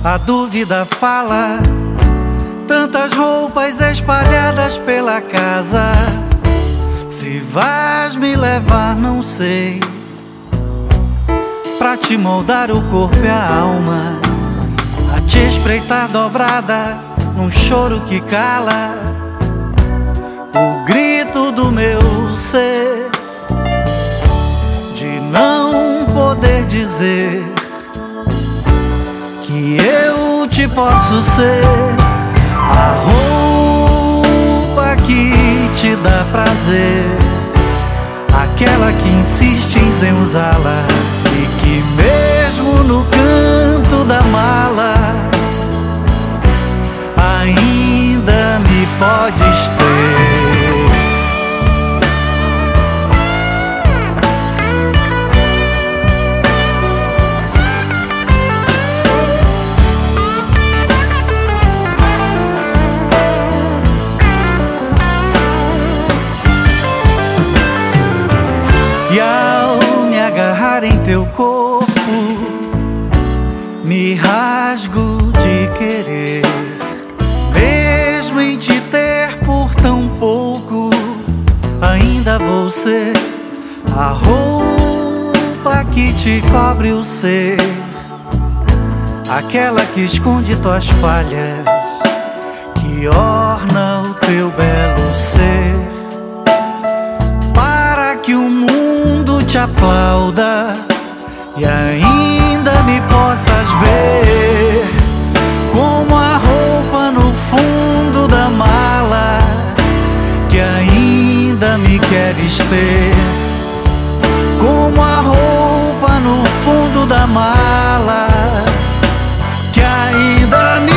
A dúvida fala, tantas roupas espalhadas pela casa. Se vais me levar, não sei, pra te moldar o corpo e a alma, a te espreitar dobrada num choro que cala o grito do meu ser, de não poder dizer que eu te posso ser. A roupa que te dá prazer, aquela que insistes em usá-la e que mesmo no canto da mala ainda me podes ter. E ao me agarrar em teu corpo, me rasgo de querer, mesmo em te ter por tão pouco, ainda vou ser a roupa que te cobre o ser, aquela que esconde tuas falhas, que orna o teu belo ser, para que o mundo te aplauda e ainda me possas ver como a roupa no fundo da mala que ainda me queres ter, como a roupa no fundo da mala que ainda me